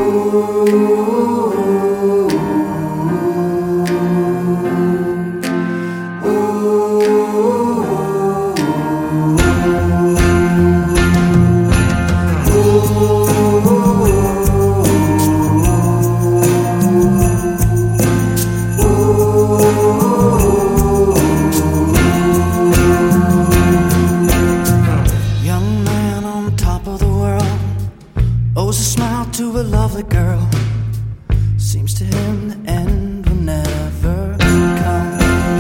Owes a smile to a lovely girl. Seems to him the end will never come.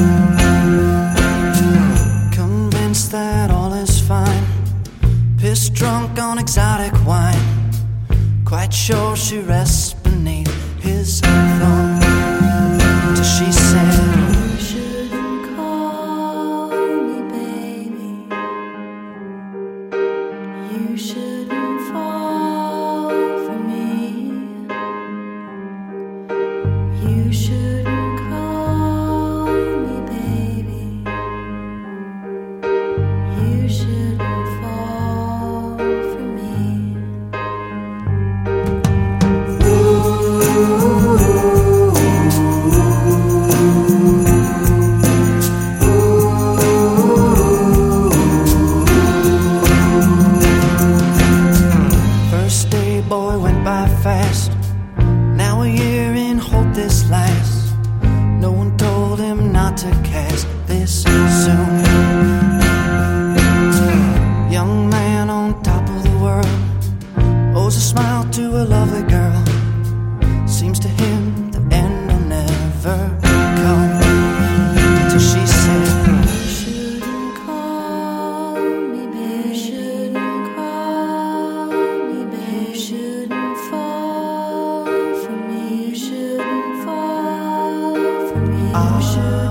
Convinced that all is fine, pissed drunk on exotic wine, quite sure she rests beneath his thumb. Till she said, "You shouldn't call me baby. You shouldn't fall for me. You shouldn't call me baby. You shouldn't fall for me." First day, boy, went by fast. Now a year in, hope this lasts. No one told him not to cast this soon. Young man on top of the world, owes a smile to a lovely girl. Seems to him the end will never come. Till she said, "You shouldn't call me baby. You shouldn't call me baby. You shouldn't fall for me. You shouldn't fall for me. You shouldn't."